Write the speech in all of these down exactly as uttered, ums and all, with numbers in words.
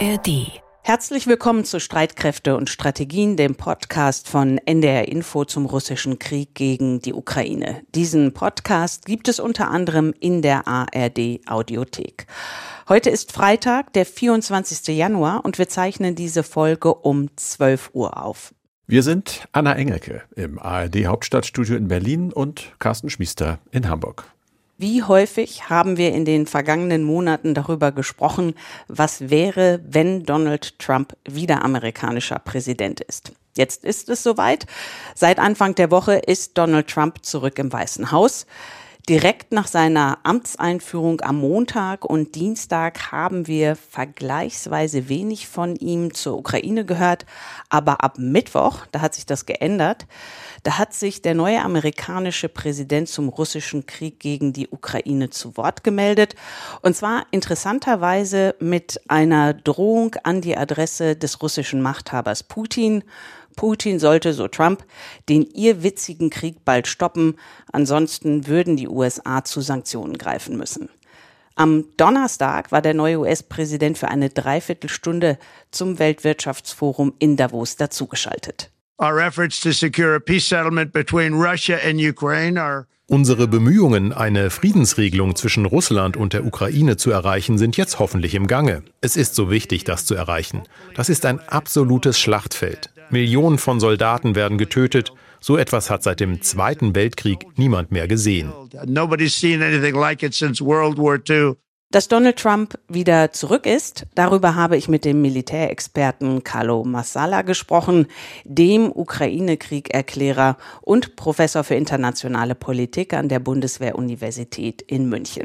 R D. Herzlich willkommen zu Streitkräfte und Strategien, dem Podcast von N D R Info zum russischen Krieg gegen die Ukraine. Diesen Podcast gibt es unter anderem in der A R D Audiothek. Heute ist Freitag, der vierundzwanzigsten Januar, und wir zeichnen diese Folge um zwölf Uhr auf. Wir sind Anna Engelke im A R D Hauptstadtstudio in Berlin und Carsten Schmiester in Hamburg. Wie häufig haben wir in den vergangenen Monaten darüber gesprochen, was wäre, wenn Donald Trump wieder amerikanischer Präsident ist? Jetzt ist es soweit. Seit Anfang der Woche ist Donald Trump zurück im Weißen Haus. Direkt nach seiner Amtseinführung am Montag und Dienstag haben wir vergleichsweise wenig von ihm zur Ukraine gehört. Aber ab Mittwoch, da hat sich das geändert, da hat sich der neue amerikanische Präsident zum russischen Krieg gegen die Ukraine zu Wort gemeldet. Und zwar interessanterweise mit einer Drohung an die Adresse des russischen Machthabers Putin. Putin sollte, so Trump, den irrwitzigen Krieg bald stoppen, ansonsten würden die U S A zu Sanktionen greifen müssen. Am Donnerstag war der neue U S-Präsident für eine Dreiviertelstunde zum Weltwirtschaftsforum in Davos dazugeschaltet. Our efforts to secure a peace settlement between Russia and Ukraine are Unsere Bemühungen, eine Friedensregelung zwischen Russland und der Ukraine zu erreichen, sind jetzt hoffentlich im Gange. Es ist so wichtig, das zu erreichen. Das ist ein absolutes Schlachtfeld. Millionen von Soldaten werden getötet. So etwas hat seit dem Zweiten Weltkrieg niemand mehr gesehen. Nobody's seen anything like it since World War Two. Dass Donald Trump wieder zurück ist, darüber habe ich mit dem Militärexperten Carlo Massala gesprochen, dem Ukraine-Krieg-Erklärer und Professor für internationale Politik an der Bundeswehr-Universität in München.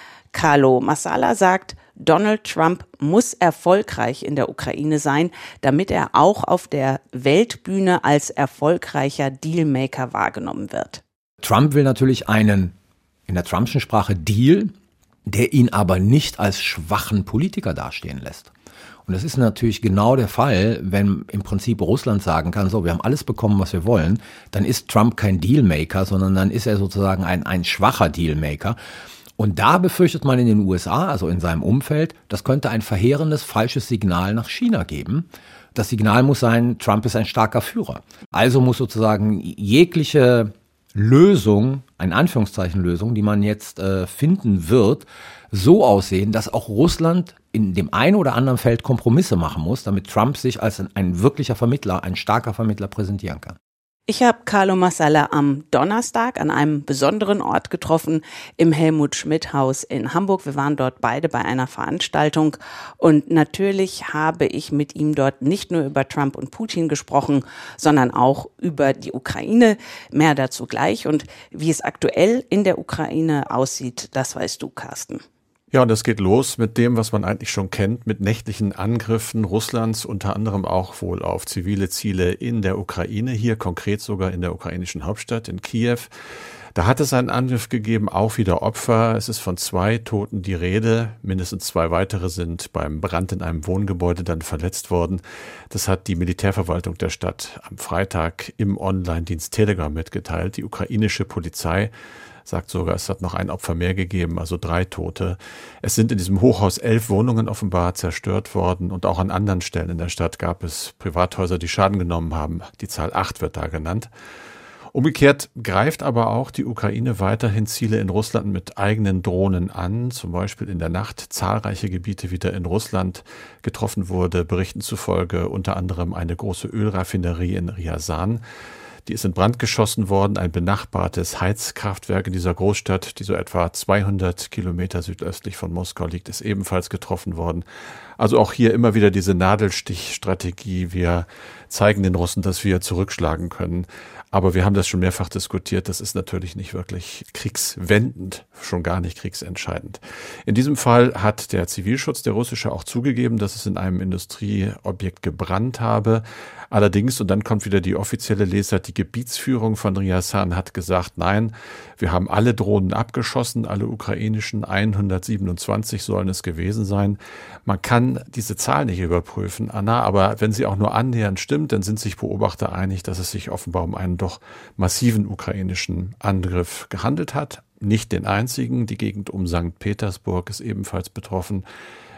Carlo Massala sagt, Donald Trump muss erfolgreich in der Ukraine sein, damit er auch auf der Weltbühne als erfolgreicher Dealmaker wahrgenommen wird. Trump will natürlich einen, in der Trumpschen Sprache, Deal, der ihn aber nicht als schwachen Politiker dastehen lässt. Und das ist natürlich genau der Fall, wenn im Prinzip Russland sagen kann, so, wir haben alles bekommen, was wir wollen, dann ist Trump kein Dealmaker, sondern dann ist er sozusagen ein, ein schwacher Dealmaker. Und da befürchtet man in den U S A, also in seinem Umfeld, das könnte ein verheerendes, falsches Signal nach China geben. Das Signal muss sein, Trump ist ein starker Führer. Also muss sozusagen jegliche Lösung, ein Anführungszeichen Lösung, die man jetzt äh, finden wird, so aussehen, dass auch Russland in dem einen oder anderen Feld Kompromisse machen muss, damit Trump sich als ein, ein wirklicher Vermittler, ein starker Vermittler präsentieren kann. Ich habe Carlo Massala am Donnerstag an einem besonderen Ort getroffen, im Helmut-Schmidt-Haus in Hamburg. Wir waren dort beide bei einer Veranstaltung und natürlich habe ich mit ihm dort nicht nur über Trump und Putin gesprochen, sondern auch über die Ukraine. Mehr dazu gleich. Und wie es aktuell in der Ukraine aussieht, das weißt du, Carsten. Ja, und das geht los mit dem, was man eigentlich schon kennt, mit nächtlichen Angriffen Russlands, unter anderem auch wohl auf zivile Ziele in der Ukraine, hier konkret sogar in der ukrainischen Hauptstadt, in Kiew. Da hat es einen Angriff gegeben, auch wieder Opfer. Es ist von zwei Toten die Rede. Mindestens zwei weitere sind beim Brand in einem Wohngebäude dann verletzt worden. Das hat die Militärverwaltung der Stadt am Freitag im Online-Dienst Telegram mitgeteilt. Die ukrainische Polizei sagt sogar, es hat noch ein Opfer mehr gegeben, also drei Tote. Es sind in diesem Hochhaus elf Wohnungen offenbar zerstört worden und auch an anderen Stellen in der Stadt gab es Privathäuser, die Schaden genommen haben. Die Zahl acht wird da genannt. Umgekehrt greift aber auch die Ukraine weiterhin Ziele in Russland mit eigenen Drohnen an, zum Beispiel in der Nacht zahlreiche Gebiete wieder in Russland getroffen wurde, Berichten zufolge unter anderem eine große Ölraffinerie in Ryazan. Die ist in Brand geschossen worden, ein benachbartes Heizkraftwerk in dieser Großstadt, die so etwa zweihundert Kilometer südöstlich von Moskau liegt, ist ebenfalls getroffen worden. Also auch hier immer wieder diese Nadelstichstrategie. Wir zeigen den Russen, dass wir zurückschlagen können. Aber wir haben das schon mehrfach diskutiert. Das ist natürlich nicht wirklich kriegswendend, schon gar nicht kriegsentscheidend. In diesem Fall hat der Zivilschutz, der russische, auch zugegeben, dass es in einem Industrieobjekt gebrannt habe. Allerdings, und dann kommt wieder die offizielle Lesart, die Gebietsführung von Ryazan hat gesagt, nein, wir haben alle Drohnen abgeschossen, alle ukrainischen, hundertsiebenundzwanzig sollen es gewesen sein. Man kann diese Zahl nicht überprüfen, Anna, aber wenn sie auch nur annähernd stimmt, dann sind sich Beobachter einig, dass es sich offenbar um einen doch massiven ukrainischen Angriff gehandelt hat. Nicht den einzigen, die Gegend um Sankt Petersburg ist ebenfalls betroffen.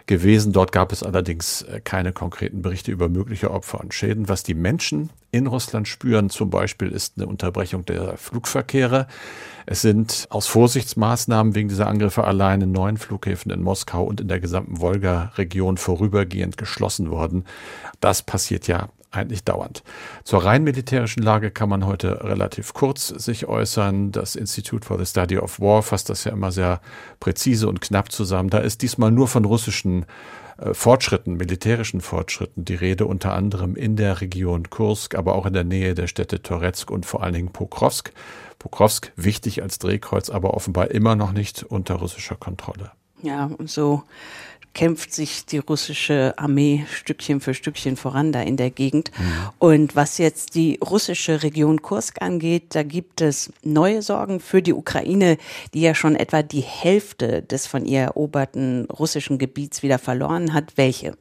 gewesen. Dort gab es allerdings keine konkreten Berichte über mögliche Opfer und Schäden. Was die Menschen in Russland spüren zum Beispiel, ist eine Unterbrechung der Flugverkehre. Es sind aus Vorsichtsmaßnahmen wegen dieser Angriffe alleine neun Flughäfen in Moskau und in der gesamten Wolga-Region vorübergehend geschlossen worden. Das passiert ja eigentlich dauernd. Zur rein militärischen Lage kann man heute relativ kurz sich äußern. Das Institute for the Study of War fasst das ja immer sehr präzise und knapp zusammen. Da ist diesmal nur von russischen äh, Fortschritten, militärischen Fortschritten die Rede, unter anderem in der Region Kursk, aber auch in der Nähe der Städte Toretsk und vor allen Dingen Pokrovsk. Pokrovsk wichtig als Drehkreuz, aber offenbar immer noch nicht unter russischer Kontrolle. Ja, und so kämpft sich die russische Armee Stückchen für Stückchen voran da in der Gegend. Mhm. Und was jetzt die russische Region Kursk angeht, da gibt es neue Sorgen für die Ukraine, die ja schon etwa die Hälfte des von ihr eroberten russischen Gebiets wieder verloren hat. Welche?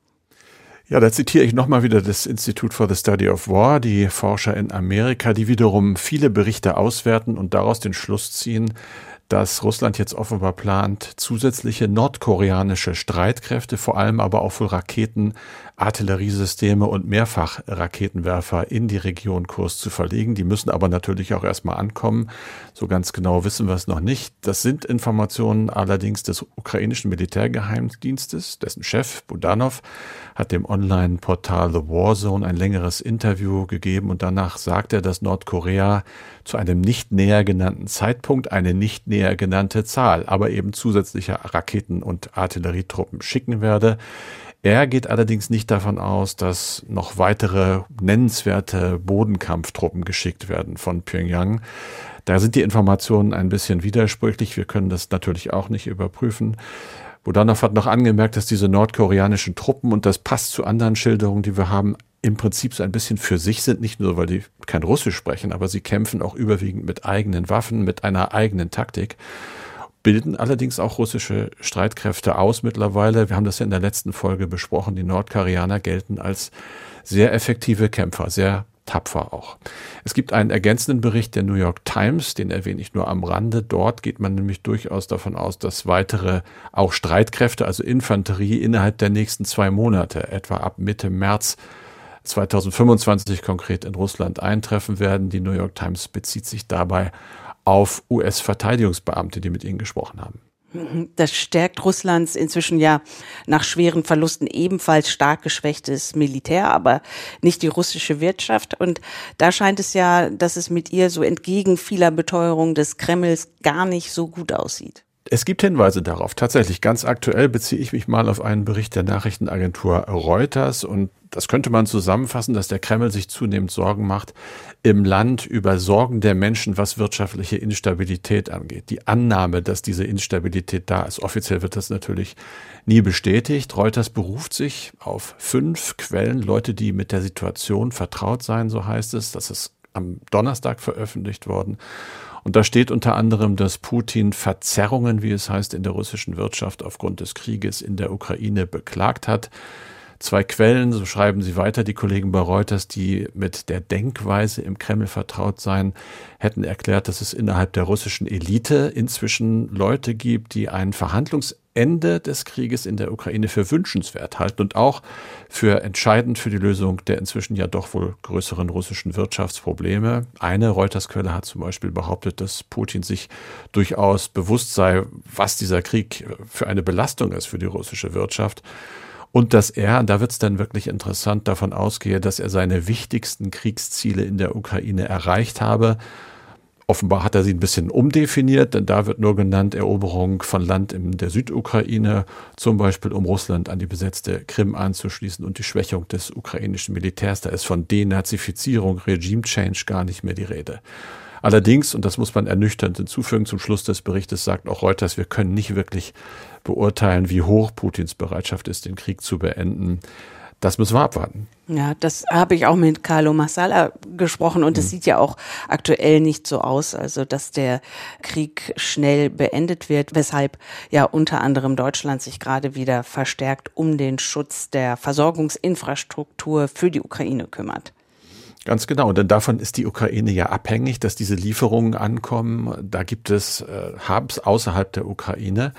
Ja, da zitiere ich nochmal wieder das Institute for the Study of War, die Forscher in Amerika, die wiederum viele Berichte auswerten und daraus den Schluss ziehen, dass Russland jetzt offenbar plant, zusätzliche nordkoreanische Streitkräfte, vor allem aber auch für Raketen, Artilleriesysteme und Mehrfachraketenwerfer in die Region Kursk zu verlegen. Die müssen aber natürlich auch erstmal ankommen. So ganz genau wissen wir es noch nicht. Das sind Informationen allerdings des ukrainischen Militärgeheimdienstes. Dessen Chef Budanov hat dem Online-Portal The War Zone ein längeres Interview gegeben und danach sagt er, dass Nordkorea zu einem nicht näher genannten Zeitpunkt eine nicht näher genannte Zahl, aber eben zusätzliche Raketen- und Artillerietruppen schicken werde. Er geht allerdings nicht davon aus, dass noch weitere nennenswerte Bodenkampftruppen geschickt werden von Pyongyang. Da sind die Informationen ein bisschen widersprüchlich. Wir können das natürlich auch nicht überprüfen. Budanov hat noch angemerkt, dass diese nordkoreanischen Truppen, und das passt zu anderen Schilderungen, die wir haben, im Prinzip so ein bisschen für sich sind, nicht nur, weil die kein Russisch sprechen, aber sie kämpfen auch überwiegend mit eigenen Waffen, mit einer eigenen Taktik, bilden allerdings auch russische Streitkräfte aus mittlerweile. Wir haben das ja in der letzten Folge besprochen. Die Nordkoreaner gelten als sehr effektive Kämpfer, sehr tapfer auch. Es gibt einen ergänzenden Bericht der New York Times, den erwähne ich nur am Rande. Dort geht man nämlich durchaus davon aus, dass weitere auch Streitkräfte, also Infanterie, innerhalb der nächsten zwei Monate, etwa ab Mitte März zweitausendfünfundzwanzig konkret in Russland eintreffen werden. Die New York Times bezieht sich dabei auf U S-Verteidigungsbeamte, die mit ihnen gesprochen haben. Das stärkt Russlands inzwischen ja nach schweren Verlusten ebenfalls stark geschwächtes Militär, aber nicht die russische Wirtschaft. Und da scheint es ja, dass es mit ihr so entgegen vieler Beteuerungen des Kremls gar nicht so gut aussieht. Es gibt Hinweise darauf. Tatsächlich, ganz aktuell beziehe ich mich mal auf einen Bericht der Nachrichtenagentur Reuters und das könnte man zusammenfassen, dass der Kreml sich zunehmend Sorgen macht im Land über Sorgen der Menschen, was wirtschaftliche Instabilität angeht. Die Annahme, dass diese Instabilität da ist. Offiziell wird das natürlich nie bestätigt. Reuters beruft sich auf fünf Quellen, Leute, die mit der Situation vertraut seien, so heißt es. Das ist am Donnerstag veröffentlicht worden. Und da steht unter anderem, dass Putin Verzerrungen, wie es heißt, in der russischen Wirtschaft aufgrund des Krieges in der Ukraine beklagt hat. Zwei Quellen, so schreiben sie weiter, die Kollegen bei Reuters, die mit der Denkweise im Kreml vertraut seien, hätten erklärt, dass es innerhalb der russischen Elite inzwischen Leute gibt, die ein Verhandlungsende des Krieges in der Ukraine für wünschenswert halten und auch für entscheidend für die Lösung der inzwischen ja doch wohl größeren russischen Wirtschaftsprobleme. Eine Reuters-Quelle hat zum Beispiel behauptet, dass Putin sich durchaus bewusst sei, was dieser Krieg für eine Belastung ist für die russische Wirtschaft. Und dass er, da wird es dann wirklich interessant, davon ausgehe, dass er seine wichtigsten Kriegsziele in der Ukraine erreicht habe. Offenbar hat er sie ein bisschen umdefiniert, denn da wird nur genannt Eroberung von Land in der Südukraine, zum Beispiel um Russland an die besetzte Krim anzuschließen und die Schwächung des ukrainischen Militärs. Da ist von Denazifizierung, Regime-Change gar nicht mehr die Rede. Allerdings, und das muss man ernüchternd hinzufügen, zum Schluss des Berichtes sagt auch Reuters, wir können nicht wirklich beurteilen, wie hoch Putins Bereitschaft ist, den Krieg zu beenden. Das müssen wir abwarten. Ja, das habe ich auch mit Carlo Massala gesprochen und es mhm. sieht ja auch aktuell nicht so aus, also dass der Krieg schnell beendet wird, weshalb ja unter anderem Deutschland sich gerade wieder verstärkt um den Schutz der Versorgungsinfrastruktur für die Ukraine kümmert. Ganz genau, denn davon ist die Ukraine ja abhängig, dass diese Lieferungen ankommen. Da gibt es äh, Hubs außerhalb der Ukraine.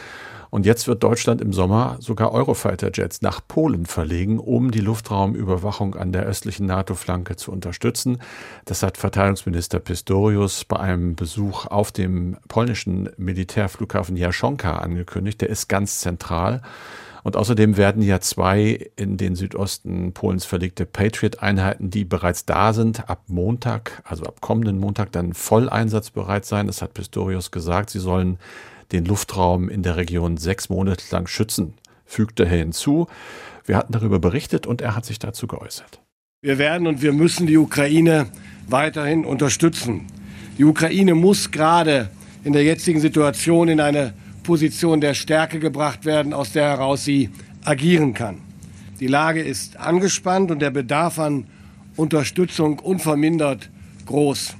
Und jetzt wird Deutschland im Sommer sogar Eurofighter-Jets nach Polen verlegen, um die Luftraumüberwachung an der östlichen NATO-Flanke zu unterstützen. Das hat Verteidigungsminister Pistorius bei einem Besuch auf dem polnischen Militärflughafen Jarzonka angekündigt. Der ist ganz zentral. Und außerdem werden ja zwei in den Südosten Polens verlegte Patriot-Einheiten, die bereits da sind, ab Montag, also ab kommenden Montag, dann voll einsatzbereit sein. Das hat Pistorius gesagt. Sie sollen den Luftraum in der Region sechs Monate lang schützen, fügte er hinzu. Wir hatten darüber berichtet und er hat sich dazu geäußert. Wir werden und wir müssen die Ukraine weiterhin unterstützen. Die Ukraine muss gerade in der jetzigen Situation in eine Position der Stärke gebracht werden, aus der heraus sie agieren kann. Die Lage ist angespannt und der Bedarf an Unterstützung unvermindert groß.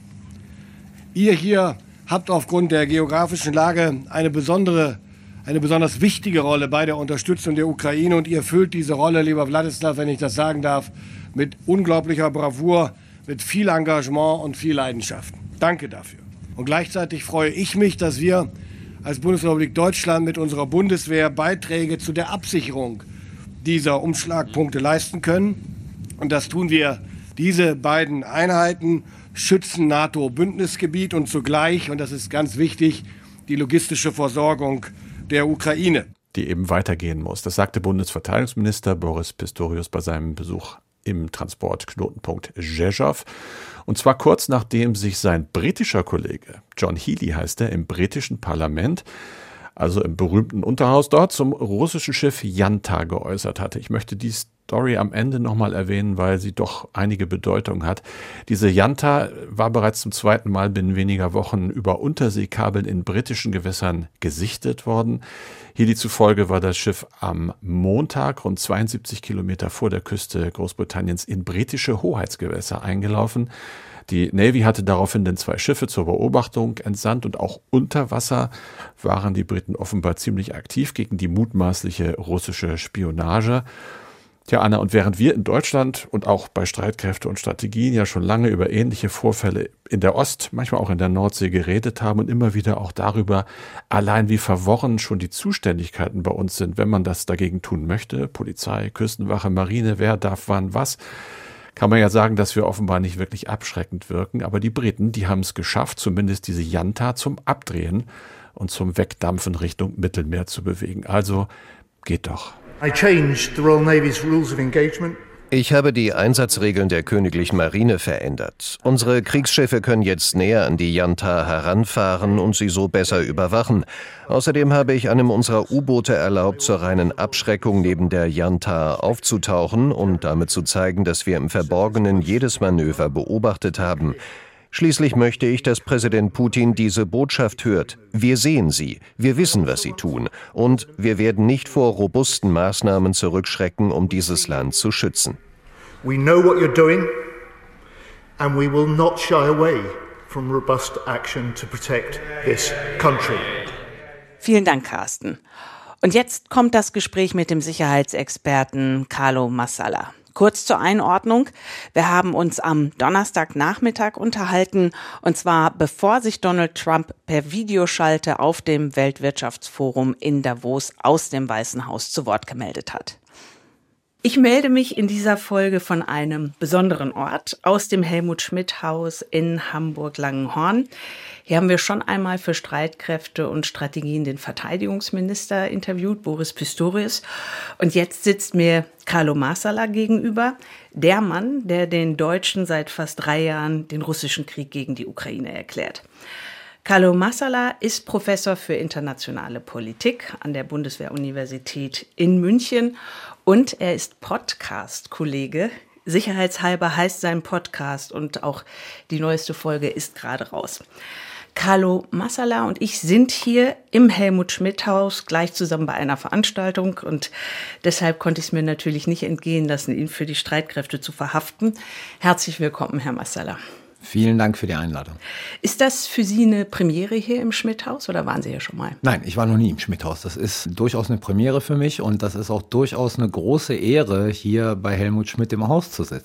Ihr hier habt aufgrund der geografischen Lage eine besondere, eine besonders wichtige Rolle bei der Unterstützung der Ukraine und ihr füllt diese Rolle, lieber Wladislaw, wenn ich das sagen darf, mit unglaublicher Bravour, mit viel Engagement und viel Leidenschaft. Danke dafür. Und gleichzeitig freue ich mich, dass wir als Bundesrepublik Deutschland mit unserer Bundeswehr Beiträge zu der Absicherung dieser Umschlagpunkte leisten können. Und das tun wir. Diese beiden Einheiten schützen NATO-Bündnisgebiet und zugleich, und das ist ganz wichtig, die logistische Versorgung der Ukraine. Die eben weitergehen muss. Das sagte Bundesverteidigungsminister Boris Pistorius bei seinem Besuch im Transportknotenpunkt Rzeszów. Und zwar kurz nachdem sich sein britischer Kollege, John Healey heißt er, im britischen Parlament, also im berühmten Unterhaus dort, zum russischen Schiff Janta geäußert hatte. Ich möchte die Story am Ende nochmal erwähnen, weil sie doch einige Bedeutung hat. Diese Janta war bereits zum zweiten Mal binnen weniger Wochen über Unterseekabeln in britischen Gewässern gesichtet worden. Healey zufolge war das Schiff am Montag rund zweiundsiebzig Kilometer vor der Küste Großbritanniens in britische Hoheitsgewässer eingelaufen. Die Navy hatte daraufhin dann zwei Schiffe zur Beobachtung entsandt und auch unter Wasser waren die Briten offenbar ziemlich aktiv gegen die mutmaßliche russische Spionage. Tja, Anna, und während wir in Deutschland und auch bei Streitkräfte und Strategien ja schon lange über ähnliche Vorfälle in der Ost-, manchmal auch in der Nordsee geredet haben und immer wieder auch darüber, allein wie verworren schon die Zuständigkeiten bei uns sind, wenn man das dagegen tun möchte, Polizei, Küstenwache, Marine, wer darf wann was, kann man ja sagen, dass wir offenbar nicht wirklich abschreckend wirken. Aber die Briten, die haben es geschafft, zumindest diese Janta zum Abdrehen und zum Wegdampfen Richtung Mittelmeer zu bewegen. Also geht doch. I changed the Royal Navy's rules of engagement. Ich habe die Einsatzregeln der Königlichen Marine verändert. Unsere Kriegsschiffe können jetzt näher an die Janta heranfahren und sie so besser überwachen. Außerdem habe ich einem unserer U-Boote erlaubt, zur reinen Abschreckung neben der Janta aufzutauchen und damit zu zeigen, dass wir im Verborgenen jedes Manöver beobachtet haben. Schließlich möchte ich, dass Präsident Putin diese Botschaft hört. Wir sehen sie, wir wissen, was sie tun und wir werden nicht vor robusten Maßnahmen zurückschrecken, um dieses Land zu schützen. We know what you're doing and we will not shy away from robust action to protect this country. Vielen Dank, Carsten. Und jetzt kommt das Gespräch mit dem Sicherheitsexperten Carlo Massala. Kurz zur Einordnung. Wir haben uns am Donnerstagnachmittag unterhalten, und zwar bevor sich Donald Trump per Videoschalte auf dem Weltwirtschaftsforum in Davos aus dem Weißen Haus zu Wort gemeldet hat. Ich melde mich in dieser Folge von einem besonderen Ort, aus dem Helmut-Schmidt-Haus in Hamburg-Langenhorn. Hier haben wir schon einmal für Streitkräfte und Strategien den Verteidigungsminister interviewt, Boris Pistorius. Und jetzt sitzt mir Carlo Massala gegenüber, der Mann, der den Deutschen seit fast drei Jahren den russischen Krieg gegen die Ukraine erklärt. Carlo Massala ist Professor für internationale Politik an der Bundeswehr-Universität in München und er ist Podcast-Kollege. Sicherheitshalber heißt sein Podcast und auch die neueste Folge ist gerade raus. Carlo Massala und ich sind hier im Helmut-Schmidt-Haus gleich zusammen bei einer Veranstaltung und deshalb konnte ich es mir natürlich nicht entgehen lassen, ihn für die Streitkräfte zu verhaften. Herzlich willkommen, Herr Massala. Vielen Dank für die Einladung. Ist das für Sie eine Premiere hier im Schmidt-Haus oder waren Sie hier schon mal? Nein, ich war noch nie im Schmidt-Haus. Das ist durchaus eine Premiere für mich und das ist auch durchaus eine große Ehre, hier bei Helmut Schmidt im Haus zu sitzen.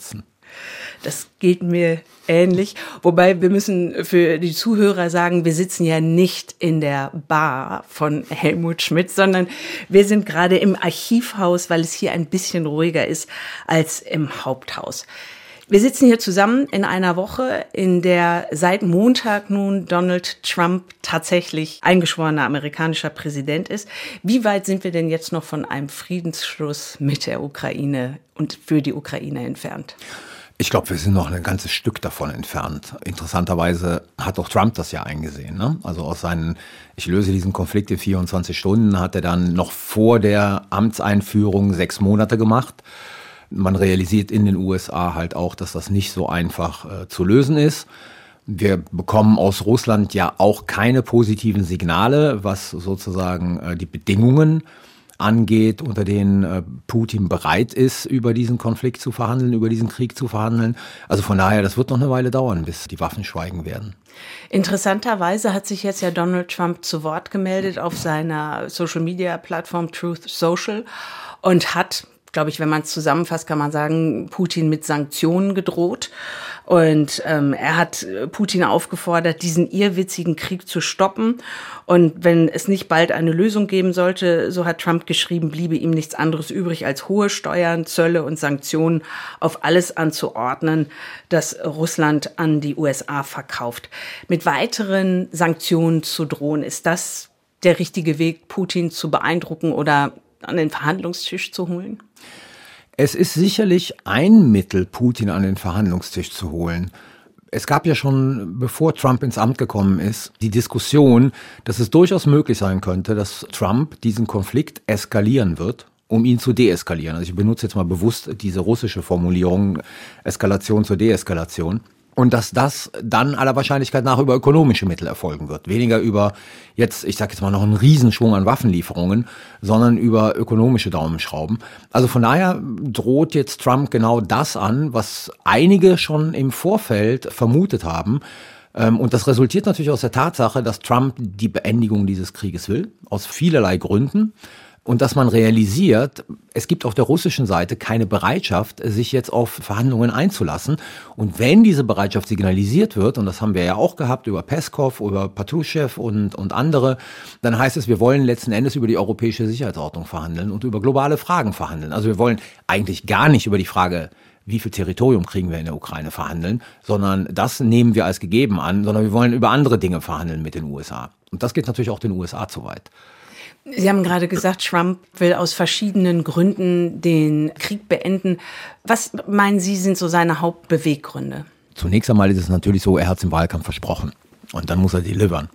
Das geht mir ähnlich. Wobei wir müssen für die Zuhörer sagen, wir sitzen ja nicht in der Bar von Helmut Schmidt, sondern wir sind gerade im Archivhaus, weil es hier ein bisschen ruhiger ist als im Haupthaus. Wir sitzen hier zusammen in einer Woche, in der seit Montag nun Donald Trump tatsächlich eingeschworener amerikanischer Präsident ist. Wie weit sind wir denn jetzt noch von einem Friedensschluss mit der Ukraine und für die Ukraine entfernt? Ich glaube, wir sind noch ein ganzes Stück davon entfernt. Interessanterweise hat auch Trump das ja eingesehen, ne? Also aus seinen, ich löse diesen Konflikt in vierundzwanzig Stunden, hat er dann noch vor der Amtseinführung sechs Monate gemacht. Man realisiert in den U S A halt auch, dass das nicht so einfach äh, zu lösen ist. Wir bekommen aus Russland ja auch keine positiven Signale, was sozusagen äh, die Bedingungen angeht, unter denen äh, Putin bereit ist, über diesen Konflikt zu verhandeln, über diesen Krieg zu verhandeln. Also von daher, das wird noch eine Weile dauern, bis die Waffen schweigen werden. Interessanterweise hat sich jetzt ja Donald Trump zu Wort gemeldet auf seiner Social-Media-Plattform Truth Social und hat, glaube ich, wenn man es zusammenfasst, kann man sagen, Putin mit Sanktionen gedroht. Und ähm, er hat Putin aufgefordert, diesen irrwitzigen Krieg zu stoppen. Und wenn es nicht bald eine Lösung geben sollte, so hat Trump geschrieben, bliebe ihm nichts anderes übrig, als hohe Steuern, Zölle und Sanktionen auf alles anzuordnen, das Russland an die U S A verkauft. Mit weiteren Sanktionen zu drohen, ist das der richtige Weg, Putin zu beeindrucken oder an den Verhandlungstisch zu holen? Es ist sicherlich ein Mittel, Putin an den Verhandlungstisch zu holen. Es gab ja schon, bevor Trump ins Amt gekommen ist, die Diskussion, dass es durchaus möglich sein könnte, dass Trump diesen Konflikt eskalieren wird, um ihn zu deeskalieren. Also ich benutze jetzt mal bewusst diese russische Formulierung, Eskalation zur Deeskalation. Und dass das dann aller Wahrscheinlichkeit nach über ökonomische Mittel erfolgen wird. Weniger über jetzt, ich sage jetzt mal noch einen Riesenschwung an Waffenlieferungen, sondern über ökonomische Daumenschrauben. Also von daher droht jetzt Trump genau das an, was einige schon im Vorfeld vermutet haben. Und das resultiert natürlich aus der Tatsache, dass Trump die Beendigung dieses Krieges will, aus vielerlei Gründen. Und dass man realisiert, es gibt auf der russischen Seite keine Bereitschaft, sich jetzt auf Verhandlungen einzulassen. Und wenn diese Bereitschaft signalisiert wird, und das haben wir ja auch gehabt über Peskov, über Patruschew und, und andere, dann heißt es, wir wollen letzten Endes über die europäische Sicherheitsordnung verhandeln und über globale Fragen verhandeln. Also wir wollen eigentlich gar nicht über die Frage, wie viel Territorium kriegen wir in der Ukraine verhandeln, sondern das nehmen wir als gegeben an, sondern wir wollen über andere Dinge verhandeln mit den U S A. Und das geht natürlich auch den U S A zu weit. Sie haben gerade gesagt, Trump will aus verschiedenen Gründen den Krieg beenden. Was meinen Sie, sind so seine Hauptbeweggründe? Zunächst einmal ist es natürlich so, er hat es im Wahlkampf versprochen und dann muss er delivern.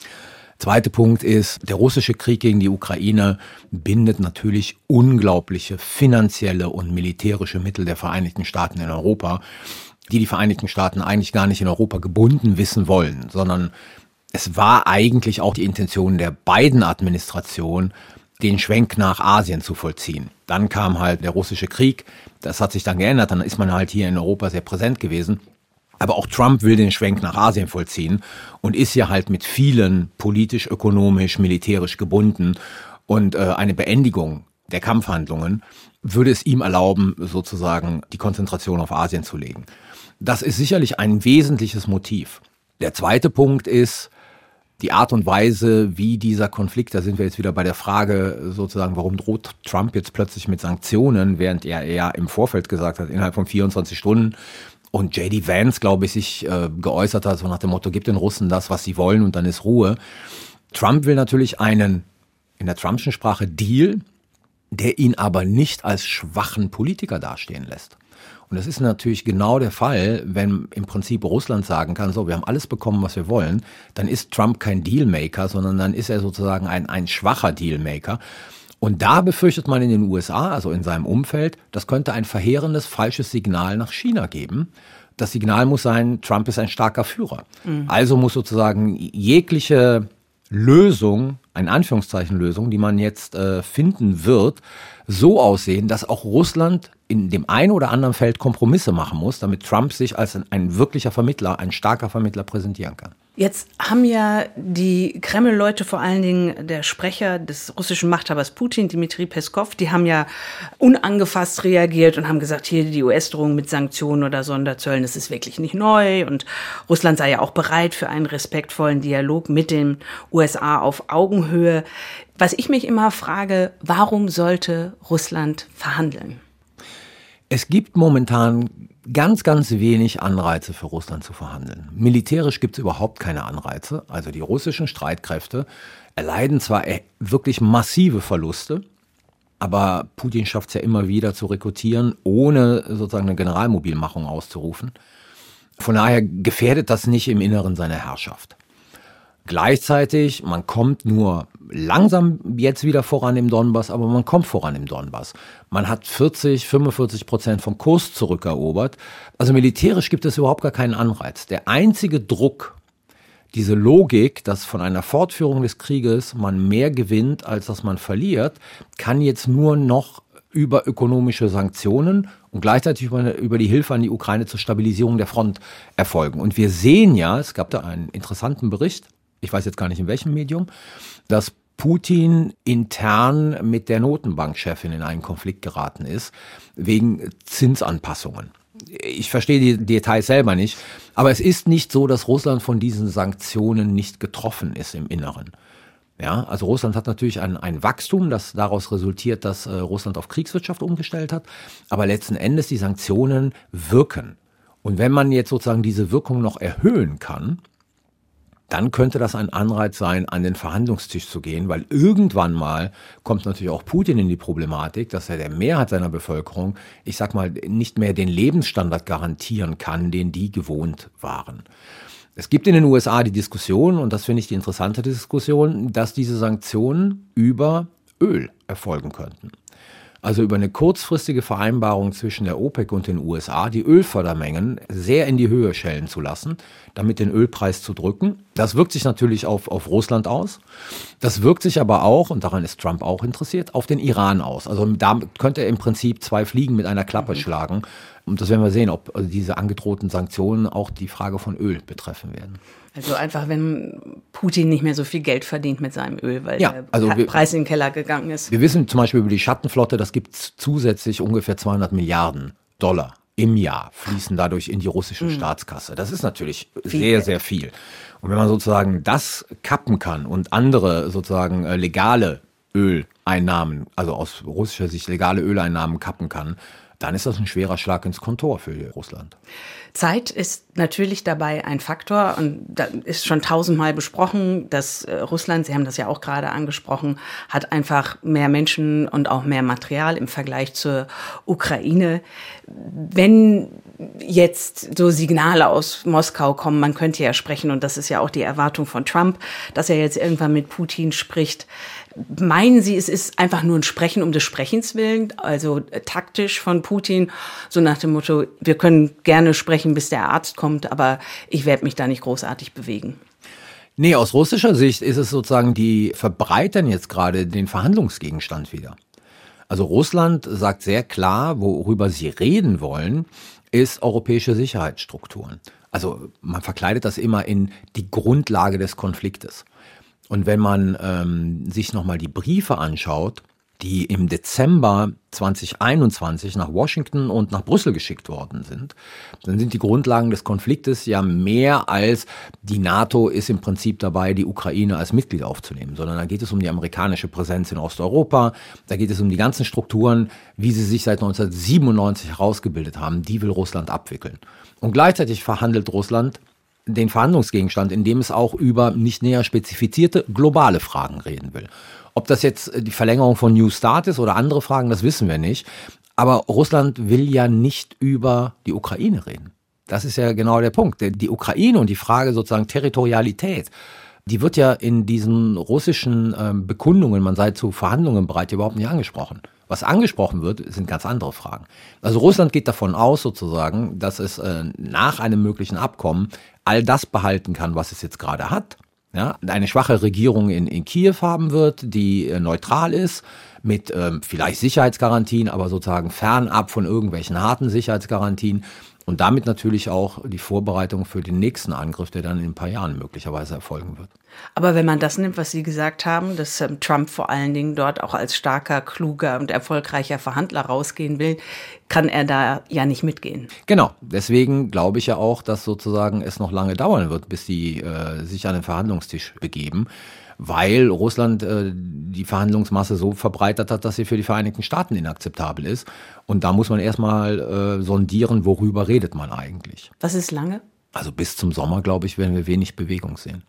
Zweiter Punkt ist, der russische Krieg gegen die Ukraine bindet natürlich unglaubliche finanzielle und militärische Mittel der Vereinigten Staaten in Europa, die die Vereinigten Staaten eigentlich gar nicht in Europa gebunden wissen wollen, sondern es war eigentlich auch die Intention der Biden-Administration, den Schwenk nach Asien zu vollziehen. Dann kam halt der russische Krieg, das hat sich dann geändert, dann ist man halt hier in Europa sehr präsent gewesen. Aber auch Trump will den Schwenk nach Asien vollziehen und ist ja halt mit vielen politisch, ökonomisch, militärisch gebunden. Und äh, eine Beendigung der Kampfhandlungen würde es ihm erlauben, sozusagen die Konzentration auf Asien zu legen. Das ist sicherlich ein wesentliches Motiv. Der zweite Punkt ist die Art und Weise, wie dieser Konflikt, da sind wir jetzt wieder bei der Frage sozusagen, warum droht Trump jetzt plötzlich mit Sanktionen, während er eher im Vorfeld gesagt hat, innerhalb von vierundzwanzig Stunden und J D Vance, glaube ich, sich äh, geäußert hat, so nach dem Motto, gib den Russen das, was sie wollen und dann ist Ruhe. Trump will natürlich einen, in der Trumpschen Sprache, Deal, der ihn aber nicht als schwachen Politiker dastehen lässt. Und das ist natürlich genau der Fall, wenn im Prinzip Russland sagen kann, so, wir haben alles bekommen, was wir wollen, dann ist Trump kein Dealmaker, sondern dann ist er sozusagen ein, ein schwacher Dealmaker. Und da befürchtet man in den U S A, also in seinem Umfeld, das könnte ein verheerendes, falsches Signal nach China geben. Das Signal muss sein, Trump ist ein starker Führer. Mhm. Also muss sozusagen jegliche Lösung, in Anführungszeichen Lösung, die man jetzt äh, finden wird, so aussehen, dass auch Russland in dem einen oder anderen Feld Kompromisse machen muss, damit Trump sich als ein, ein wirklicher Vermittler, ein starker Vermittler präsentieren kann. Jetzt haben ja die Kreml-Leute, vor allen Dingen der Sprecher des russischen Machthabers Putin, Dmitri Peskov, die haben ja unangefasst reagiert und haben gesagt, hier die U S-Drohung mit Sanktionen oder Sonderzöllen, das ist wirklich nicht neu. Und Russland sei ja auch bereit für einen respektvollen Dialog mit den U S A auf Augenhöhe. Was ich mich immer frage, warum sollte Russland verhandeln? Es gibt momentan ganz, ganz wenig Anreize für Russland zu verhandeln. Militärisch gibt es überhaupt keine Anreize. Also die russischen Streitkräfte erleiden zwar wirklich massive Verluste, aber Putin schafft es ja immer wieder zu rekrutieren, ohne sozusagen eine Generalmobilmachung auszurufen. Von daher gefährdet das nicht im Inneren seine Herrschaft. Gleichzeitig, man kommt nur langsam jetzt wieder voran im Donbass, aber man kommt voran im Donbass. Man hat vierzig, fünfundvierzig Prozent vom Kurs zurückerobert. Also militärisch gibt es überhaupt gar keinen Anreiz. Der einzige Druck, diese Logik, dass von einer Fortführung des Krieges man mehr gewinnt, als dass man verliert, kann jetzt nur noch über ökonomische Sanktionen und gleichzeitig über, über die Hilfe an die Ukraine zur Stabilisierung der Front erfolgen. Und wir sehen ja, es gab da einen interessanten Bericht, ich weiß jetzt gar nicht in welchem Medium, dass Putin intern mit der Notenbankchefin in einen Konflikt geraten ist, wegen Zinsanpassungen. Ich verstehe die Details selber nicht, aber es ist nicht so, dass Russland von diesen Sanktionen nicht getroffen ist im Inneren. Ja, also Russland hat natürlich ein, ein Wachstum, das daraus resultiert, dass äh, Russland auf Kriegswirtschaft umgestellt hat, aber letzten Endes die Sanktionen wirken. Und wenn man jetzt sozusagen diese Wirkung noch erhöhen kann, dann könnte das ein Anreiz sein, an den Verhandlungstisch zu gehen, weil irgendwann mal kommt natürlich auch Putin in die Problematik, dass er der Mehrheit seiner Bevölkerung, ich sag mal, nicht mehr den Lebensstandard garantieren kann, den die gewohnt waren. Es gibt in den U S A die Diskussion, und das finde ich die interessante Diskussion, dass diese Sanktionen über Öl erfolgen könnten. Also über eine kurzfristige Vereinbarung zwischen der OPEC und den U S A, die Ölfördermengen sehr in die Höhe schellen zu lassen, damit den Ölpreis zu drücken. Das wirkt sich natürlich auf, auf Russland aus. Das wirkt sich aber auch, und daran ist Trump auch interessiert, auf den Iran aus. Also da könnte er im Prinzip zwei Fliegen mit einer Klappe schlagen. Und das werden wir sehen, ob diese angedrohten Sanktionen auch die Frage von Öl betreffen werden. Also einfach, wenn Putin nicht mehr so viel Geld verdient mit seinem Öl, weil ja, der also wir, Preis in den Keller gegangen ist. Wir wissen zum Beispiel über die Schattenflotte, das gibt zusätzlich ungefähr zweihundert Milliarden Dollar im Jahr fließen dadurch in die russische mhm. Staatskasse. Das ist natürlich viel sehr, Geld. sehr viel. Und wenn man sozusagen das kappen kann und andere sozusagen äh, legale Öleinnahmen, also aus russischer Sicht legale Öleinnahmen kappen kann, dann ist das ein schwerer Schlag ins Kontor für Russland. Zeit ist natürlich dabei ein Faktor, und da ist schon tausendmal besprochen, dass Russland, Sie haben das ja auch gerade angesprochen, hat einfach mehr Menschen und auch mehr Material im Vergleich zur Ukraine. Wenn jetzt so Signale aus Moskau kommen, man könnte ja sprechen, und das ist ja auch die Erwartung von Trump, dass er jetzt irgendwann mit Putin spricht. Meinen Sie, es ist einfach nur ein Sprechen um des Sprechens willen, also taktisch von Putin, so nach dem Motto, wir können gerne sprechen, bis der Arzt kommt, aber ich werde mich da nicht großartig bewegen? Nee, aus russischer Sicht ist es sozusagen, die verbreitern jetzt gerade den Verhandlungsgegenstand wieder. Also Russland sagt sehr klar, worüber sie reden wollen, ist europäische Sicherheitsstrukturen. Also man verkleidet das immer in die Grundlage des Konfliktes. Und wenn man ähm, sich nochmal die Briefe anschaut, die im Dezember zwanzig einundzwanzig nach Washington und nach Brüssel geschickt worden sind, dann sind die Grundlagen des Konfliktes ja mehr als die NATO ist im Prinzip dabei, die Ukraine als Mitglied aufzunehmen, sondern da geht es um die amerikanische Präsenz in Osteuropa, da geht es um die ganzen Strukturen, wie sie sich seit neunzehnhundertsiebenundneunzig herausgebildet haben, die will Russland abwickeln. Und gleichzeitig verhandelt Russland den Verhandlungsgegenstand, indem es auch über nicht näher spezifizierte globale Fragen reden will. Ob das jetzt die Verlängerung von New START ist oder andere Fragen, das wissen wir nicht. Aber Russland will ja nicht über die Ukraine reden. Das ist ja genau der Punkt. Die Ukraine und die Frage sozusagen Territorialität, die wird ja in diesen russischen äh, Bekundungen, man sei zu Verhandlungen bereit, überhaupt nicht angesprochen. Was angesprochen wird, sind ganz andere Fragen. Also Russland geht davon aus sozusagen, dass es äh, nach einem möglichen Abkommen all das behalten kann, was es jetzt gerade hat. Ja, eine schwache Regierung in, in Kiew haben wird, die äh, neutral ist, mit ähm, vielleicht Sicherheitsgarantien, aber sozusagen fernab von irgendwelchen harten Sicherheitsgarantien. Und damit natürlich auch die Vorbereitung für den nächsten Angriff, der dann in ein paar Jahren möglicherweise erfolgen wird. Aber wenn man das nimmt, was Sie gesagt haben, dass ähm, Trump vor allen Dingen dort auch als starker, kluger und erfolgreicher Verhandler rausgehen will, kann er da ja nicht mitgehen. Genau, deswegen glaube ich ja auch, dass sozusagen es noch lange dauern wird, bis sie äh, sich an den Verhandlungstisch begeben, weil Russland äh, die Verhandlungsmasse so verbreitert hat, dass sie für die Vereinigten Staaten inakzeptabel ist. Und da muss man erstmal äh, sondieren, worüber redet man eigentlich. Was ist lange? Also bis zum Sommer, glaube ich, werden wir wenig Bewegung sehen.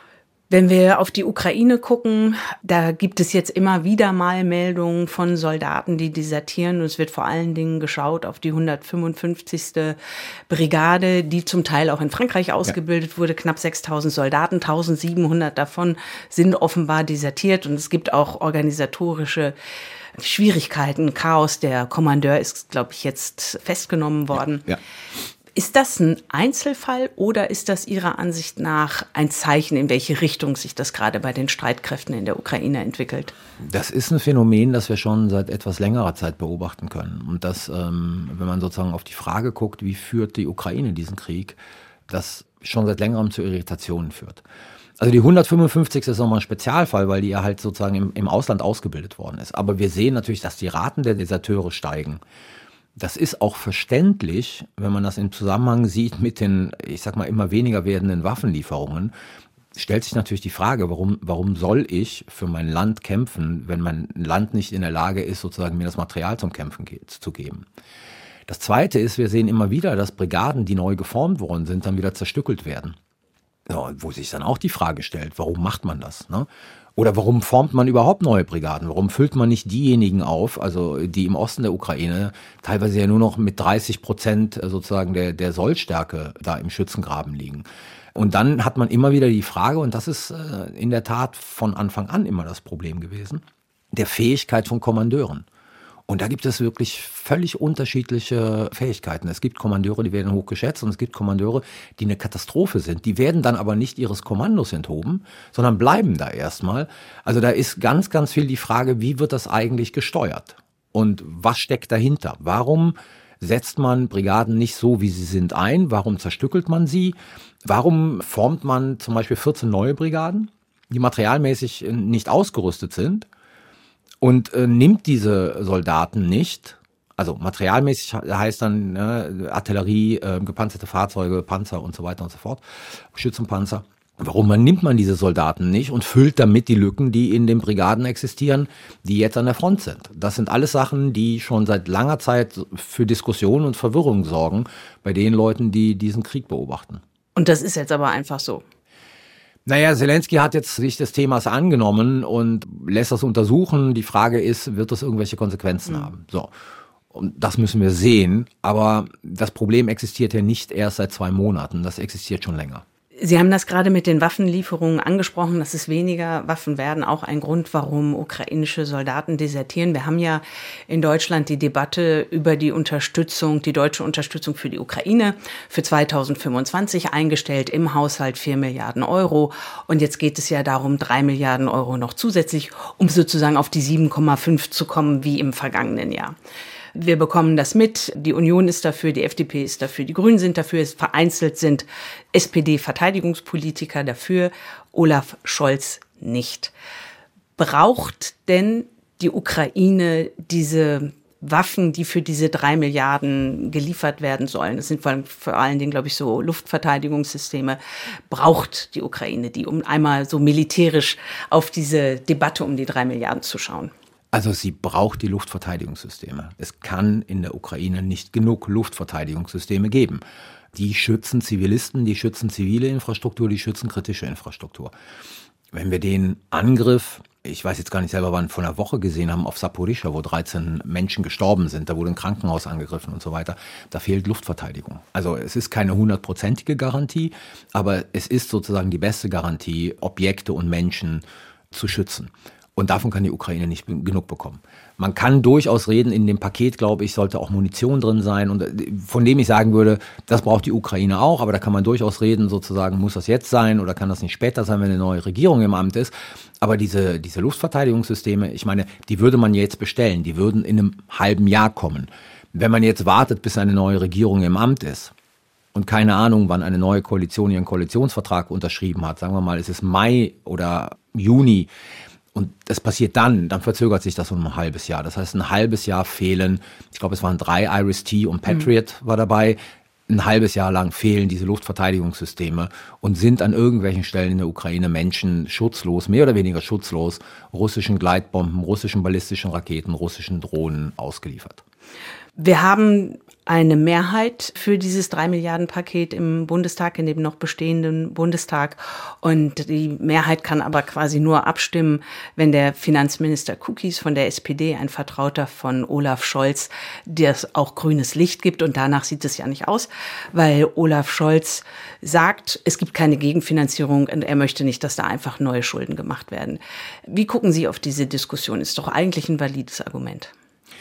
Wenn wir auf die Ukraine gucken, da gibt es jetzt immer wieder mal Meldungen von Soldaten, die desertieren. Und es wird vor allen Dingen geschaut auf die hundertfünfundfünfzigste Brigade, die zum Teil auch in Frankreich ausgebildet ja. wurde. Knapp sechstausend Soldaten, eintausendsiebenhundert davon sind offenbar desertiert. Und es gibt auch organisatorische Schwierigkeiten, Chaos. Der Kommandeur ist, glaube ich, jetzt festgenommen worden. Ja. Ja. Ist das ein Einzelfall oder ist das Ihrer Ansicht nach ein Zeichen, in welche Richtung sich das gerade bei den Streitkräften in der Ukraine entwickelt? Das ist ein Phänomen, das wir schon seit etwas längerer Zeit beobachten können. Und das, ähm, wenn man sozusagen auf die Frage guckt, wie führt die Ukraine diesen Krieg, das schon seit längerem zu Irritationen führt. Also die hundertfünfundfünfzigste ist nochmal ein Spezialfall, weil die ja halt sozusagen im, im Ausland ausgebildet worden ist. Aber wir sehen natürlich, dass die Raten der Deserteure steigen. Das ist auch verständlich, wenn man das im Zusammenhang sieht mit den, ich sag mal, immer weniger werdenden Waffenlieferungen. Stellt sich natürlich die Frage, warum, warum soll ich für mein Land kämpfen, wenn mein Land nicht in der Lage ist, sozusagen mir das Material zum Kämpfen zu geben. Das Zweite ist, wir sehen immer wieder, dass Brigaden, die neu geformt worden sind, dann wieder zerstückelt werden. Ja, wo sich dann auch die Frage stellt, warum macht man das, ne? Oder warum formt man überhaupt neue Brigaden? Warum füllt man nicht diejenigen auf, also die im Osten der Ukraine teilweise ja nur noch mit dreißig Prozent sozusagen der, der Sollstärke da im Schützengraben liegen? Und dann hat man immer wieder die Frage, und das ist äh, in der Tat von Anfang an immer das Problem gewesen, der Fähigkeit von Kommandeuren. Und da gibt es wirklich völlig unterschiedliche Fähigkeiten. Es gibt Kommandeure, die werden hochgeschätzt, und es gibt Kommandeure, die eine Katastrophe sind. Die werden dann aber nicht ihres Kommandos enthoben, sondern bleiben da erstmal. Also da ist ganz, ganz viel die Frage, wie wird das eigentlich gesteuert? Und was steckt dahinter? Warum setzt man Brigaden nicht so, wie sie sind, ein? Warum zerstückelt man sie? Warum formt man zum Beispiel vierzehn neue Brigaden, die materialmäßig nicht ausgerüstet sind? Und äh, nimmt diese Soldaten nicht, also materialmäßig heißt dann ne, Artillerie, äh, gepanzerte Fahrzeuge, Panzer und so weiter und so fort, Schützenpanzer. Warum man, nimmt man diese Soldaten nicht und füllt damit die Lücken, die in den Brigaden existieren, die jetzt an der Front sind? Das sind alles Sachen, die schon seit langer Zeit für Diskussionen und Verwirrung sorgen bei den Leuten, die diesen Krieg beobachten. Und das ist jetzt aber einfach so. Naja, Zelensky hat jetzt sich des Themas angenommen und lässt das untersuchen. Die Frage ist, wird das irgendwelche Konsequenzen mhm. haben? So. Und das müssen wir sehen. Aber das Problem existiert ja nicht erst seit zwei Monaten. Das existiert schon länger. Sie haben das gerade mit den Waffenlieferungen angesprochen, dass es weniger Waffen werden, auch ein Grund, warum ukrainische Soldaten desertieren. Wir haben ja in Deutschland die Debatte über die Unterstützung, die deutsche Unterstützung für die Ukraine für zweitausendfünfundzwanzig eingestellt, im Haushalt vier Milliarden Euro. Und jetzt geht es ja darum, drei Milliarden Euro noch zusätzlich, um sozusagen auf die sieben Komma fünf zu kommen wie im vergangenen Jahr. Wir bekommen das mit. Die Union ist dafür, die F D P ist dafür, die Grünen sind dafür. Vereinzelt sind S P D-Verteidigungspolitiker dafür, Olaf Scholz nicht. Braucht denn die Ukraine diese Waffen, die für diese drei Milliarden geliefert werden sollen? Das sind vor allem, vor allen Dingen, glaube ich, so Luftverteidigungssysteme. Braucht die Ukraine die, um einmal so militärisch auf diese Debatte um die drei Milliarden zu schauen? Also sie braucht die Luftverteidigungssysteme. Es kann in der Ukraine nicht genug Luftverteidigungssysteme geben. Die schützen Zivilisten, die schützen zivile Infrastruktur, die schützen kritische Infrastruktur. Wenn wir den Angriff, ich weiß jetzt gar nicht selber wann, von einer Woche gesehen haben auf Saporischschja, wo dreizehn Menschen gestorben sind, da wurde ein Krankenhaus angegriffen und so weiter, da fehlt Luftverteidigung. Also es ist keine hundertprozentige Garantie, aber es ist sozusagen die beste Garantie, Objekte und Menschen zu schützen. Und davon kann die Ukraine nicht genug bekommen. Man kann durchaus reden, in dem Paket, glaube ich, sollte auch Munition drin sein. Und von dem ich sagen würde, das braucht die Ukraine auch. Aber da kann man durchaus reden, sozusagen, muss das jetzt sein oder kann das nicht später sein, wenn eine neue Regierung im Amt ist. Aber diese, diese Luftverteidigungssysteme, ich meine, die würde man jetzt bestellen. Die würden in einem halben Jahr kommen. Wenn man jetzt wartet, bis eine neue Regierung im Amt ist und keine Ahnung, wann eine neue Koalition ihren Koalitionsvertrag unterschrieben hat, sagen wir mal, es ist Mai oder Juni und das passiert dann, dann verzögert sich das um ein halbes Jahr. Das heißt, ein halbes Jahr fehlen, ich glaube, es waren drei Iris-T und Patriot mhm. war dabei, ein halbes Jahr lang fehlen diese Luftverteidigungssysteme und sind an irgendwelchen Stellen in der Ukraine Menschen schutzlos, mehr oder weniger schutzlos, russischen Gleitbomben, russischen ballistischen Raketen, russischen Drohnen ausgeliefert. Wir haben eine Mehrheit für dieses drei Milliarden Paket im Bundestag, in dem noch bestehenden Bundestag. Und die Mehrheit kann aber quasi nur abstimmen, wenn der Finanzminister Kukis von der S P D, ein Vertrauter von Olaf Scholz, das auch grünes Licht gibt. Und danach sieht es ja nicht aus, weil Olaf Scholz sagt, es gibt keine Gegenfinanzierung und er möchte nicht, dass da einfach neue Schulden gemacht werden. Wie gucken Sie auf diese Diskussion? Ist doch eigentlich ein valides Argument.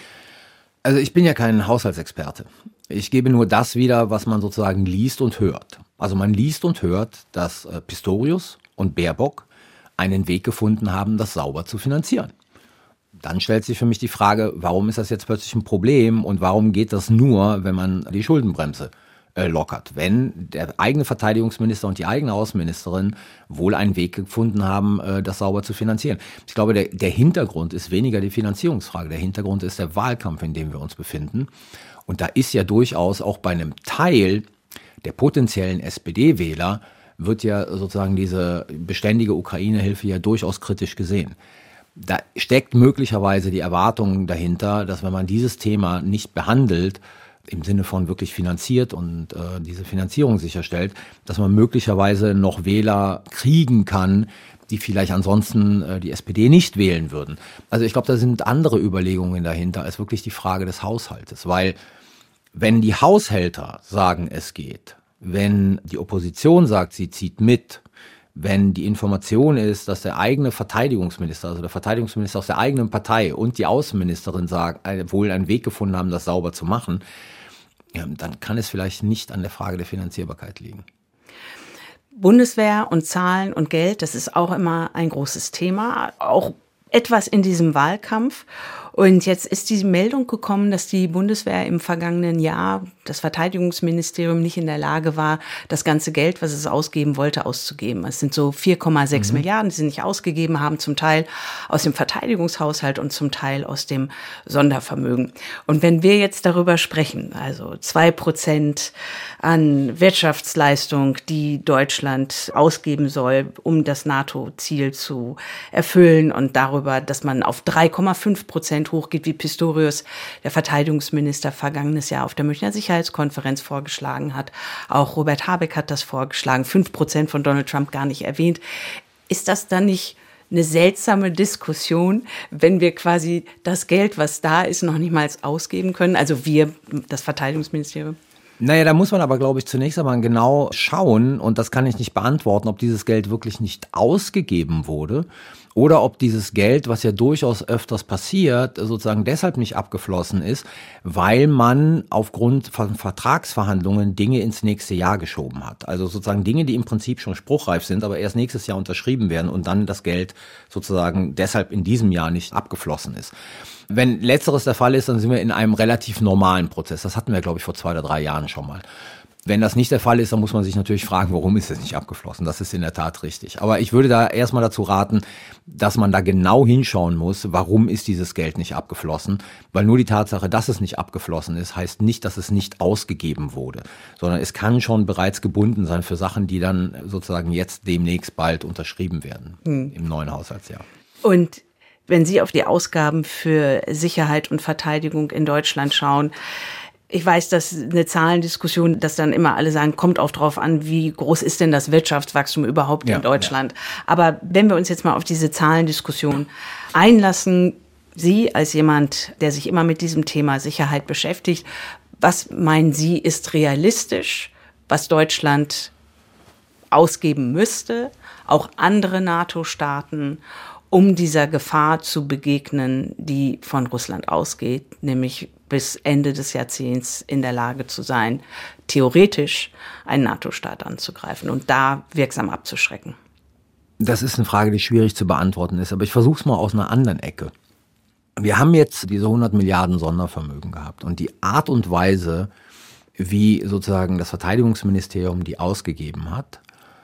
Also ich bin ja kein Haushaltsexperte. Ich gebe nur das wieder, was man sozusagen liest und hört. Also man liest und hört, dass äh, Pistorius und Baerbock einen Weg gefunden haben, das sauber zu finanzieren. Dann stellt sich für mich die Frage, warum ist das jetzt plötzlich ein Problem und warum geht das nur, wenn man die Schuldenbremse äh, lockert? Wenn der eigene Verteidigungsminister und die eigene Außenministerin wohl einen Weg gefunden haben, äh, das sauber zu finanzieren. Ich glaube, der, der Hintergrund ist weniger die Finanzierungsfrage. Der Hintergrund ist der Wahlkampf, in dem wir uns befinden. Und da ist ja durchaus auch bei einem Teil der potenziellen S P D-Wähler wird ja sozusagen diese beständige Ukraine-Hilfe ja durchaus kritisch gesehen. Da steckt möglicherweise die Erwartung dahinter, dass wenn man dieses Thema nicht behandelt, im Sinne von wirklich finanziert und äh, diese Finanzierung sicherstellt, dass man möglicherweise noch Wähler kriegen kann, die vielleicht ansonsten äh, die S P D nicht wählen würden. Also ich glaube, da sind andere Überlegungen dahinter als wirklich die Frage des Haushaltes. Weil wenn die Haushälter sagen, es geht, wenn die Opposition sagt, sie zieht mit, wenn die Information ist, dass der eigene Verteidigungsminister, also der Verteidigungsminister aus der eigenen Partei und die Außenministerin sagen, äh, wohl einen Weg gefunden haben, das sauber zu machen, ja, dann kann es vielleicht nicht an der Frage der Finanzierbarkeit liegen. Bundeswehr und Zahlen und Geld, das ist auch immer ein großes Thema, auch etwas in diesem Wahlkampf. Und jetzt ist die Meldung gekommen, dass die Bundeswehr im vergangenen Jahr, das Verteidigungsministerium, nicht in der Lage war, das ganze Geld, was es ausgeben wollte, auszugeben. Es sind so vier Komma sechs mhm. Milliarden, die sie nicht ausgegeben haben, zum Teil aus dem Verteidigungshaushalt und zum Teil aus dem Sondervermögen. Und wenn wir jetzt darüber sprechen, also zwei Prozent an Wirtschaftsleistung, die Deutschland ausgeben soll, um das NATO-Ziel zu erfüllen und darüber, dass man auf drei Komma fünf Prozent hochgeht, wie Pistorius, der Verteidigungsminister, vergangenes Jahr auf der Münchner Sicherheitskonferenz vorgeschlagen hat. Auch Robert Habeck hat das vorgeschlagen, fünf Prozent von Donald Trump gar nicht erwähnt. Ist das dann nicht eine seltsame Diskussion, wenn wir quasi das Geld, was da ist, noch nicht mal ausgeben können? Also wir, das Verteidigungsministerium. Naja, da muss man aber, glaube ich, zunächst einmal genau schauen, und das kann ich nicht beantworten, ob dieses Geld wirklich nicht ausgegeben wurde oder ob dieses Geld, was ja durchaus öfters passiert, sozusagen deshalb nicht abgeflossen ist, weil man aufgrund von Vertragsverhandlungen Dinge ins nächste Jahr geschoben hat. Also sozusagen Dinge, die im Prinzip schon spruchreif sind, aber erst nächstes Jahr unterschrieben werden und dann das Geld sozusagen deshalb in diesem Jahr nicht abgeflossen ist. Wenn Letzteres der Fall ist, dann sind wir in einem relativ normalen Prozess. Das hatten wir, glaube ich, vor zwei oder drei Jahren schon mal. Wenn das nicht der Fall ist, dann muss man sich natürlich fragen, warum ist es nicht abgeflossen? Das ist in der Tat richtig. Aber ich würde da erstmal dazu raten, dass man da genau hinschauen muss, warum ist dieses Geld nicht abgeflossen? Weil nur die Tatsache, dass es nicht abgeflossen ist, heißt nicht, dass es nicht ausgegeben wurde, sondern es kann schon bereits gebunden sein für Sachen, die dann sozusagen jetzt demnächst bald unterschrieben werden hm. im neuen Haushaltsjahr. Und wenn Sie auf die Ausgaben für Sicherheit und Verteidigung in Deutschland schauen, ich weiß, dass eine Zahlendiskussion, dass dann immer alle sagen, kommt auch drauf an, wie groß ist denn das Wirtschaftswachstum überhaupt ja, in Deutschland. Ja. Aber wenn wir uns jetzt mal auf diese Zahlendiskussion einlassen, Sie als jemand, der sich immer mit diesem Thema Sicherheit beschäftigt, was meinen Sie, ist realistisch, was Deutschland ausgeben müsste, auch andere NATO-Staaten, um dieser Gefahr zu begegnen, die von Russland ausgeht, nämlich bis Ende des Jahrzehnts in der Lage zu sein, theoretisch einen NATO-Staat anzugreifen und da wirksam abzuschrecken? Das ist eine Frage, die schwierig zu beantworten ist, aber ich versuche es mal aus einer anderen Ecke. Wir haben jetzt diese hundert Milliarden Sondervermögen gehabt und die Art und Weise, wie sozusagen das Verteidigungsministerium die ausgegeben hat,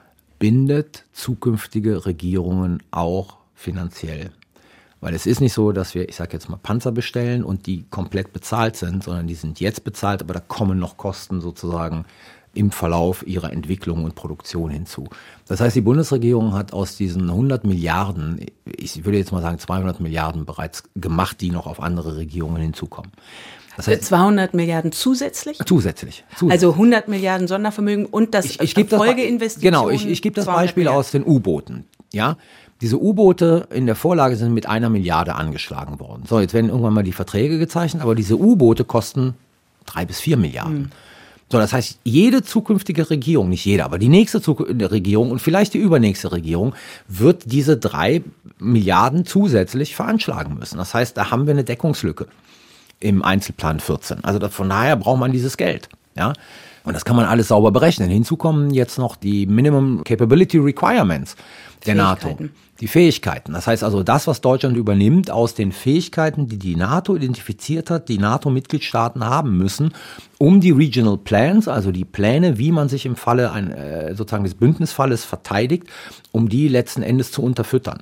bindet zukünftige Regierungen auch finanziell. Weil es ist nicht so, dass wir, ich sage jetzt mal, Panzer bestellen und die komplett bezahlt sind, sondern die sind jetzt bezahlt, aber da kommen noch Kosten sozusagen im Verlauf ihrer Entwicklung und Produktion hinzu. Das heißt, die Bundesregierung hat aus diesen hundert Milliarden, ich würde jetzt mal sagen zweihundert Milliarden bereits gemacht, die noch auf andere Regierungen hinzukommen. Das heißt, zweihundert Milliarden zusätzlich? Zusätzlich. zusätzlich. Also hundert Milliarden Sondervermögen und das ich, ich Folgeinvestitionen. Genau, ich, ich gebe das Beispiel aus den U-Booten. Ja, diese U-Boote in der Vorlage sind mit einer Milliarde angeschlagen worden. So, jetzt werden irgendwann mal die Verträge gezeichnet, aber diese U-Boote kosten drei bis vier Milliarden. Mhm. So, das heißt, jede zukünftige Regierung, nicht jede, aber die nächste Regierung und vielleicht die übernächste Regierung wird diese drei Milliarden zusätzlich veranschlagen müssen. Das heißt, da haben wir eine Deckungslücke im Einzelplan vierzehn. Also von daher braucht man dieses Geld. Ja? Und das kann man alles sauber berechnen. Hinzu kommen jetzt noch die Minimum Capability Requirements der NATO. Die Fähigkeiten. Das heißt also, das, was Deutschland übernimmt aus den Fähigkeiten, die die NATO identifiziert hat, die NATO-Mitgliedstaaten haben müssen, um die Regional Plans, also die Pläne, wie man sich im Falle ein, äh, sozusagen des Bündnisfalles verteidigt, um die letzten Endes zu unterfüttern.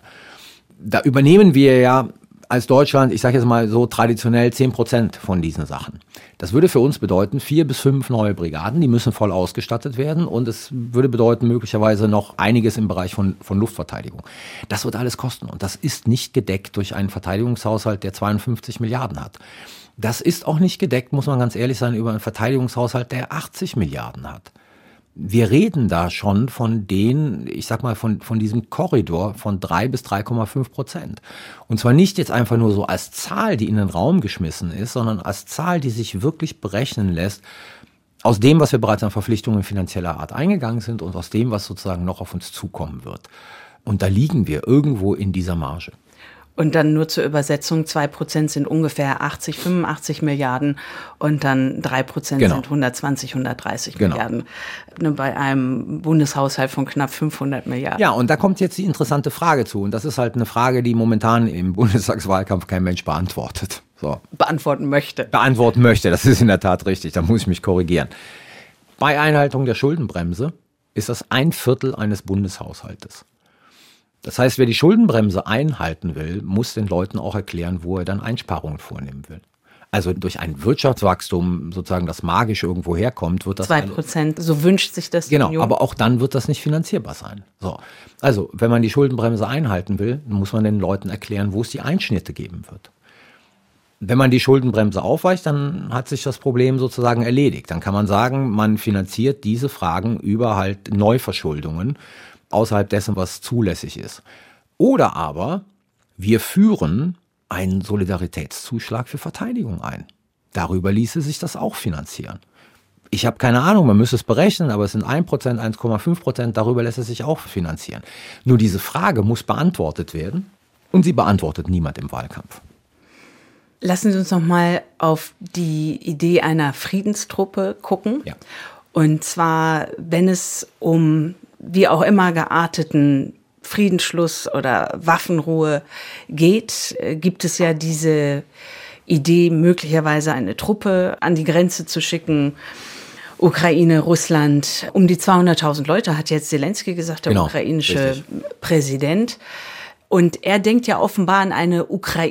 Da übernehmen wir ja als Deutschland, ich sage jetzt mal so traditionell zehn Prozent von diesen Sachen. Das würde für uns bedeuten, vier bis fünf neue Brigaden, die müssen voll ausgestattet werden und es würde bedeuten möglicherweise noch einiges im Bereich von, von Luftverteidigung. Das wird alles kosten und das ist nicht gedeckt durch einen Verteidigungshaushalt, der zweiundfünfzig Milliarden hat. Das ist auch nicht gedeckt, muss man ganz ehrlich sein, über einen Verteidigungshaushalt, der achtzig Milliarden hat. Wir reden da schon von den, ich sag mal, von, von diesem Korridor von drei bis drei Komma fünf Prozent. Und zwar nicht jetzt einfach nur so als Zahl, die in den Raum geschmissen ist, sondern als Zahl, die sich wirklich berechnen lässt aus dem, was wir bereits an Verpflichtungen finanzieller Art eingegangen sind und aus dem, was sozusagen noch auf uns zukommen wird. Und da liegen wir irgendwo in dieser Marge. Und dann nur zur Übersetzung, zwei Prozent sind ungefähr achtzig, fünfundachtzig Milliarden und dann drei Prozent genau. sind hundertzwanzig, hundertdreißig genau. Milliarden. Bei einem Bundeshaushalt von knapp fünfhundert Milliarden. Ja, und da kommt jetzt die interessante Frage zu. Und das ist halt eine Frage, die momentan im Bundestagswahlkampf kein Mensch beantwortet. So. Beantworten möchte. Beantworten möchte, das ist in der Tat richtig, da muss ich mich korrigieren. Bei Einhaltung der Schuldenbremse ist das ein Viertel eines Bundeshaushaltes. Das heißt, wer die Schuldenbremse einhalten will, muss den Leuten auch erklären, wo er dann Einsparungen vornehmen will. Also durch ein Wirtschaftswachstum, sozusagen das magisch irgendwo herkommt, wird das... Zwei Prozent, so wünscht sich das. Genau, Union. Aber auch dann wird das nicht finanzierbar sein. So, also wenn man die Schuldenbremse einhalten will, muss man den Leuten erklären, wo es die Einschnitte geben wird. Wenn man die Schuldenbremse aufweicht, dann hat sich das Problem sozusagen erledigt. Dann kann man sagen, man finanziert diese Fragen über halt Neuverschuldungen, außerhalb dessen, was zulässig ist. Oder aber wir führen einen Solidaritätszuschlag für Verteidigung ein. Darüber ließe sich das auch finanzieren. Ich habe keine Ahnung, man müsste es berechnen, aber es sind ein Prozent, eins Komma fünf Prozent, darüber lässt es sich auch finanzieren. Nur diese Frage muss beantwortet werden und sie beantwortet niemand im Wahlkampf. Lassen Sie uns noch mal auf die Idee einer Friedenstruppe gucken. Ja. Und zwar, wenn es um wie auch immer gearteten Friedensschluss oder Waffenruhe geht, gibt es ja diese Idee, möglicherweise eine Truppe an die Grenze zu schicken. Ukraine, Russland, um die zweihunderttausend Leute, hat jetzt Zelensky gesagt, der genau, ukrainische richtig. Präsident. Und er denkt ja offenbar an eine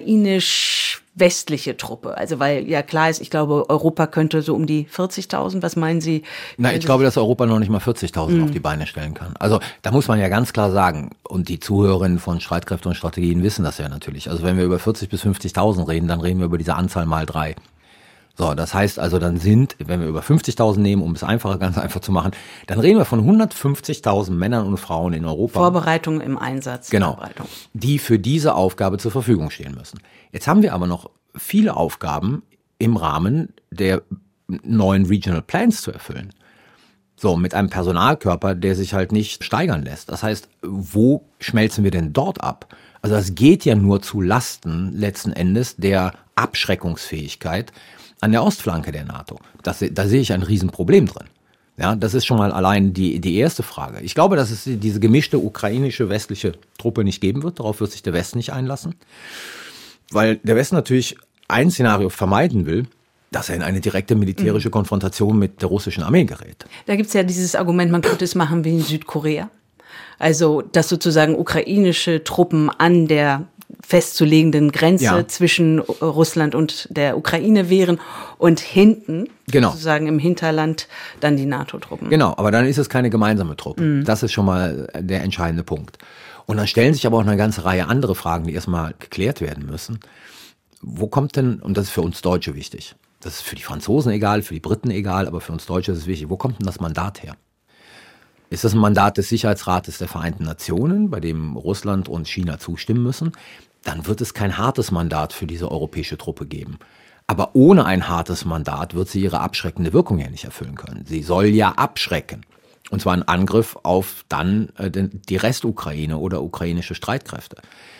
ukrainisch-westliche Truppe. Also weil ja klar ist, ich glaube, Europa könnte so um die vierzigtausend, was meinen Sie? Na, ich glaube, dass Europa noch nicht mal vierzigtausend mhm. auf die Beine stellen kann. Also da muss man ja ganz klar sagen, und die Zuhörerinnen von Streitkräfte und Strategien wissen das ja natürlich. Also wenn wir über vierzig bis fünfzigtausend reden, dann reden wir über diese Anzahl mal drei. So, das heißt also, dann sind, wenn wir über fünfzigtausend nehmen, um es einfacher, ganz einfach zu machen, dann reden wir von hundertfünfzigtausend Männern und Frauen in Europa. Vorbereitung im Einsatz. Genau, die für diese Aufgabe zur Verfügung stehen müssen. Jetzt haben wir aber noch viele Aufgaben im Rahmen der neuen Regional Plans zu erfüllen. So, mit einem Personalkörper, der sich halt nicht steigern lässt. Das heißt, wo schmelzen wir denn dort ab? Also das geht ja nur zu Lasten letzten Endes der Abschreckungsfähigkeit an der Ostflanke der NATO. Das, da sehe ich ein Riesenproblem drin. Ja, das ist schon mal allein die, die erste Frage. Ich glaube, dass es diese gemischte ukrainische westliche Truppe nicht geben wird. Darauf wird sich der Westen nicht einlassen. weil der Westen natürlich ein Szenario vermeiden will, dass er in eine direkte militärische mhm. Konfrontation mit der russischen Armee gerät. Da gibt es ja dieses Argument, man könnte es machen wie in Südkorea. Also, dass sozusagen ukrainische Truppen an der festzulegenden Grenze ja. zwischen Russland und der Ukraine wären und hinten, genau. sozusagen im Hinterland, dann die NATO-Truppen. Genau, aber dann ist es keine gemeinsame Truppe. Mhm. Das ist schon mal der entscheidende Punkt. Und dann stellen sich aber auch eine ganze Reihe andere Fragen, die erstmal geklärt werden müssen. Wo kommt denn, und das ist für uns Deutsche wichtig, das ist für die Franzosen egal, für die Briten egal, aber für uns Deutsche ist es wichtig, wo kommt denn das Mandat her? Ist das ein Mandat des Sicherheitsrates der Vereinten Nationen, bei dem Russland und China zustimmen müssen? Dann wird es kein hartes Mandat für diese europäische Truppe geben. Aber ohne ein hartes Mandat wird sie ihre abschreckende Wirkung ja nicht erfüllen können. Sie soll ja abschrecken. Und zwar ein Angriff auf dann äh, die Restukraine oder ukrainische Streitkräfte.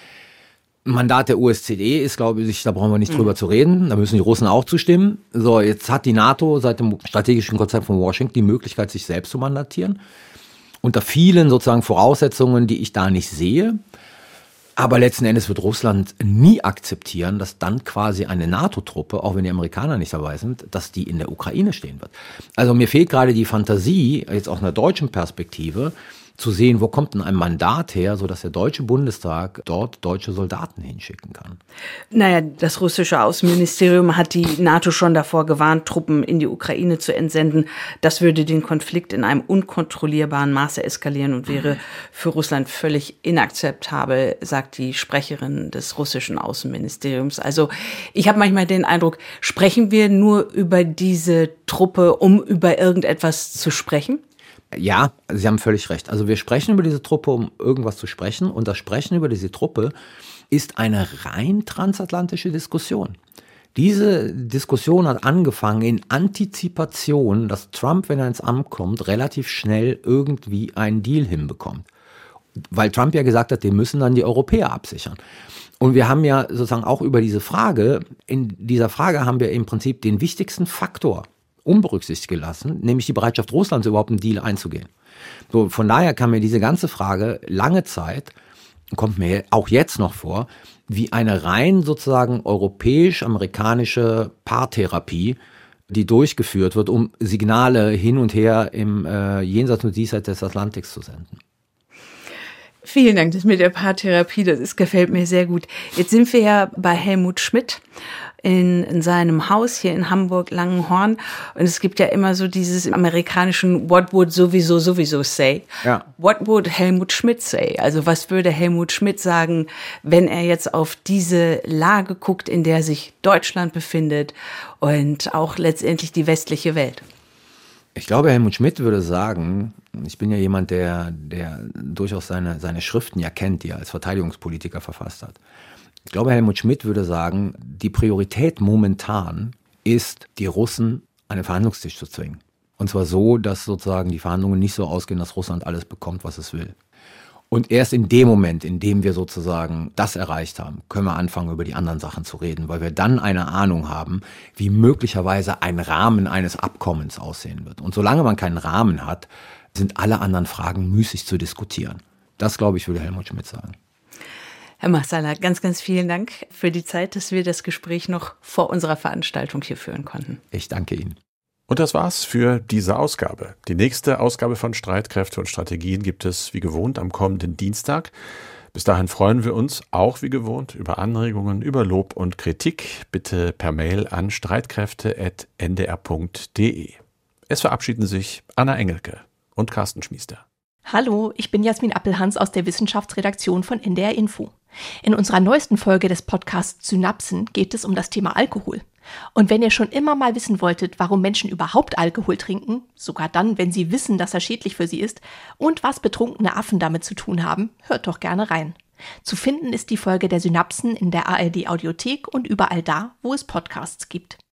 Mandat der O S Z E ist, glaube ich, da brauchen wir nicht drüber mhm. zu reden. Da müssen die Russen auch zustimmen. So, jetzt hat die NATO seit dem strategischen Konzept von Washington die Möglichkeit, sich selbst zu mandatieren. Unter vielen sozusagen Voraussetzungen, die ich da nicht sehe. Aber letzten Endes wird Russland nie akzeptieren, dass dann quasi eine NATO-Truppe, auch wenn die Amerikaner nicht dabei sind, dass die in der Ukraine stehen wird. Also mir fehlt gerade die Fantasie, jetzt aus einer deutschen Perspektive, zu sehen, wo kommt denn ein Mandat her, sodass der Deutsche Bundestag dort deutsche Soldaten hinschicken kann. Naja, das russische Außenministerium hat die NATO schon davor gewarnt, Truppen in die Ukraine zu entsenden. Das würde den Konflikt in einem unkontrollierbaren Maße eskalieren und wäre für Russland völlig inakzeptabel, sagt die Sprecherin des russischen Außenministeriums. Also ich habe manchmal den Eindruck, sprechen wir nur über diese Truppe, um über irgendetwas zu sprechen? Ja, Sie haben völlig recht. Also wir sprechen über diese Truppe, um irgendwas zu sprechen. Und das Sprechen über diese Truppe ist eine rein transatlantische Diskussion. Diese Diskussion hat angefangen in Antizipation, dass Trump, wenn er ins Amt kommt, relativ schnell irgendwie einen Deal hinbekommt. Weil Trump ja gesagt hat, wir müssen dann die Europäer absichern. Und wir haben ja sozusagen auch über diese Frage, in dieser Frage haben wir im Prinzip den wichtigsten Faktor unberücksichtigt gelassen, nämlich die Bereitschaft Russlands, überhaupt einen Deal einzugehen. So, von daher kam mir diese ganze Frage lange Zeit, kommt mir auch jetzt noch vor, wie eine rein sozusagen europäisch-amerikanische Paartherapie, die durchgeführt wird, um Signale hin und her im äh, Jenseits und Diesseits des Atlantiks zu senden. Vielen Dank, das mit der Paartherapie, das ist, gefällt mir sehr gut. Jetzt sind wir ja bei Helmut Schmidt in, in seinem Haus hier in Hamburg-Langenhorn. Und es gibt ja immer so dieses amerikanischen What would sowieso sowieso say? Ja. What would Helmut Schmidt say? Also was würde Helmut Schmidt sagen, wenn er jetzt auf diese Lage guckt, in der sich Deutschland befindet und auch letztendlich die westliche Welt? Ich glaube, Helmut Schmidt würde sagen, ich bin ja jemand, der, der durchaus seine, seine Schriften ja kennt, die er als Verteidigungspolitiker verfasst hat. Ich glaube, Helmut Schmidt würde sagen, die Priorität momentan ist, die Russen an den Verhandlungstisch zu zwingen. Und zwar so, dass sozusagen die Verhandlungen nicht so ausgehen, dass Russland alles bekommt, was es will. Und erst in dem Moment, in dem wir sozusagen das erreicht haben, können wir anfangen, über die anderen Sachen zu reden, weil wir dann eine Ahnung haben, wie möglicherweise ein Rahmen eines Abkommens aussehen wird. Und solange man keinen Rahmen hat, sind alle anderen Fragen müßig zu diskutieren. Das, glaube ich, würde Helmut Schmidt sagen. Herr Marsala, ganz, ganz vielen Dank für die Zeit, dass wir das Gespräch noch vor unserer Veranstaltung hier führen konnten. Ich danke Ihnen. Und das war's für diese Ausgabe. Die nächste Ausgabe von Streitkräfte und Strategien gibt es wie gewohnt am kommenden Dienstag. Bis dahin freuen wir uns auch wie gewohnt über Anregungen, über Lob und Kritik. Bitte per Mail an streitkräfte at n d r punkt d e. Es verabschieden sich Anna Engelke und Carsten Schmiester. Hallo, ich bin Jasmin Appelhans aus der Wissenschaftsredaktion von N D R Info. In unserer neuesten Folge des Podcasts Synapsen geht es um das Thema Alkohol. Und wenn ihr schon immer mal wissen wolltet, warum Menschen überhaupt Alkohol trinken, sogar dann, wenn sie wissen, dass er schädlich für sie ist, und was betrunkene Affen damit zu tun haben, hört doch gerne rein. Zu finden ist die Folge der Synapsen in der A R D Audiothek und überall da, wo es Podcasts gibt.